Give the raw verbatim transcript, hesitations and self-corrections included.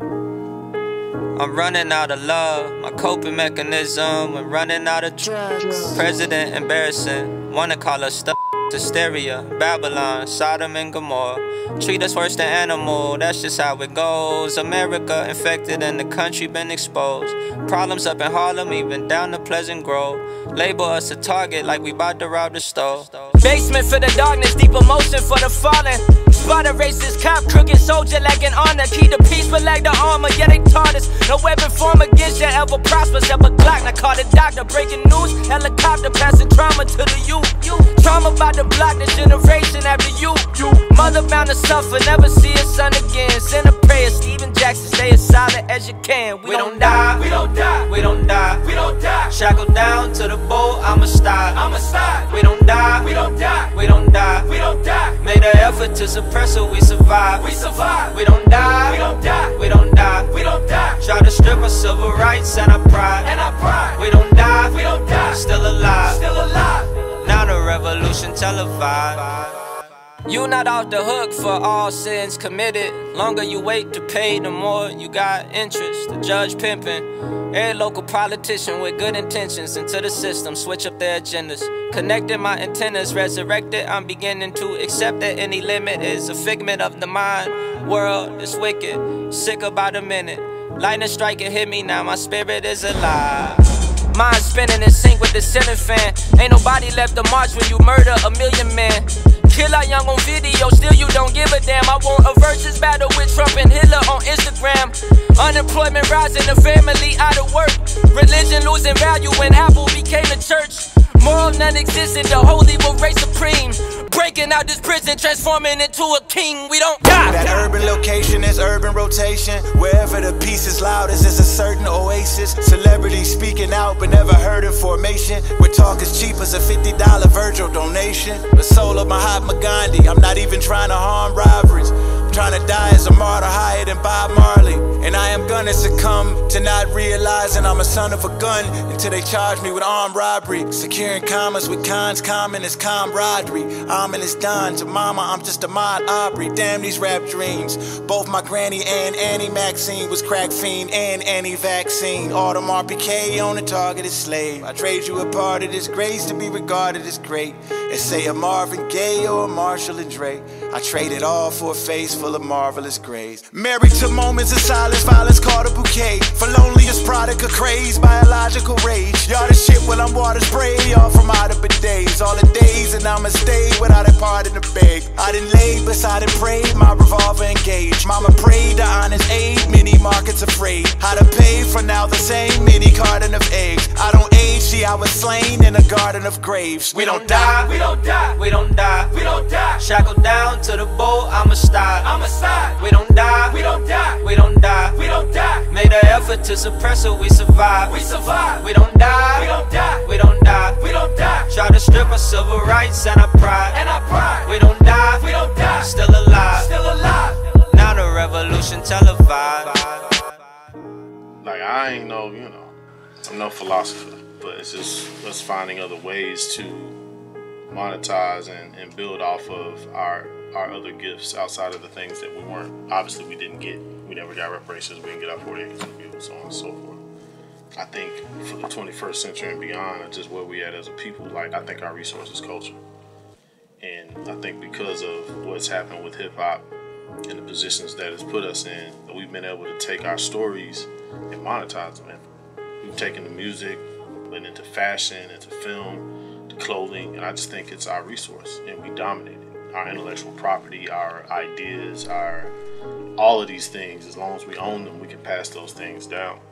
I'm running out of love, my coping mechanism when running out of drugs. President embarrassing, wanna call us stuff. Hysteria, Babylon, Sodom and Gomorrah. Treat us worse than animal, that's just how it goes. America infected and the country been exposed. Problems up in Harlem, even down to Pleasant Grove. Label us a target like we bout to rob the store. Basement for the darkness, deep emotion for the fallen. Spot a racist cop, crooked soldier lacking honor. Keep the peace but lack the armor, yeah they taught us. No weapon form against you ever prosper, except a Glock. Now call the doctor, breaking news. Helicopter passing trauma to the youth. Trauma about to block the generation after you. Mother bound to suffer, never see her son again. Send a prayer, Stephen Jackson, stay as solid as you can. We, we don't die, we don't die, we don't die, we don't die. Shackled down to the boat, I'ma stop, I'ma stop. We don't die, we don't die, we don't die, we don't die. Made an effort to suppress it, we survive, we survive. We don't die, we don't die, we don't die, we don't die. Try to strip our civil rights and our pride, and our pride. We don't die, we don't die, still alive, still alive. Now the revolution televised. You not off the hook for all sins committed. Longer you wait to pay, the more you got interest. The judge pimping, every local politician with good intentions into the system, switch up their agendas. Connected my antennas, resurrected, I'm beginning to accept that any limit is a figment of the mind. World is wicked, sick about a minute. Lightning strike and hit me, now my spirit is alive. Mind spinning in sync with the ceiling fan. Ain't nobody left to march when you murder a million men. Kill our young on video, still you don't give a damn. I want a versus battle with Trump and Hitler on Instagram. Unemployment rising, the family out of work. Religion losing value when Apple became the church. Moral non-existent, the holy will reign supreme. Breaking out this prison, transforming into a king. We don't die. That urban location is urban rotation. Wherever the peace is loudest is a certain oasis. Celebrities speaking out but never heard in formation. Where talk is cheap as a fifty dollar Virgil donation. The soul of Mahatma Gandhi, I'm not even trying to harm robberies. I'm trying to die as a martyr higher than Bob Marley. And I am gonna succumb to not realizing I'm a son of a gun until they charge me with armed robbery. Securing commas with cons, common is camaraderie. Ominous Don, to mama, I'm just a Ahmaud Arbery. Damn these rap dreams. Both my granny and Annie Maxine was crack fiend and anti-vaccine. Autumn R P K on the targeted slave. I trade you a part of this grace to be regarded as great. And say a Marvin Gaye or a Marshall and Drake. I trade it all for a face full of marvelous grace. Married to moments of silence, violence called a bouquet. For loneliest product of craze, biological rage. Y'all the shit while I'm water spray, y'all from out of days. All the days and I'ma stay without a part in the bag. I done lay beside and prayed, my revolver engaged. Mama prayed to honest aid, many markets afraid. How to pay for now the same, many carton of eggs. I don't age, see I was slain in a garden of graves. We don't die, we don't die, we don't die, we don't die. Shackled down to the boat, I'ma stop, I'ma stop. We don't die, we don't die, we don't die, we don't die. Made an effort to suppress it, we survive, we survive. We don't die, we don't die, we don't die, we don't die. Try to strip our civil rights and our pride, and our pride. We don't die, we don't die, still alive, still alive. Now the revolution televised. Like I ain't no, you know, I'm no philosopher, but it's just us finding other ways to monetize and, and build off of our our other gifts outside of the things that we weren't. Obviously, we didn't get. We never got reparations. We didn't get our forty acres of views, so on and so forth. I think for the twenty-first century and beyond, just where we at as a people, like I think our resource is culture. And I think because of what's happened with hip hop and the positions that it's put us in, that we've been able to take our stories and monetize them. And we've taken the music, went into fashion, into film, to clothing, and I just think it's our resource, and we dominate it. Our intellectual property, our ideas, our all of these things, as long as we own them, we can pass those things down.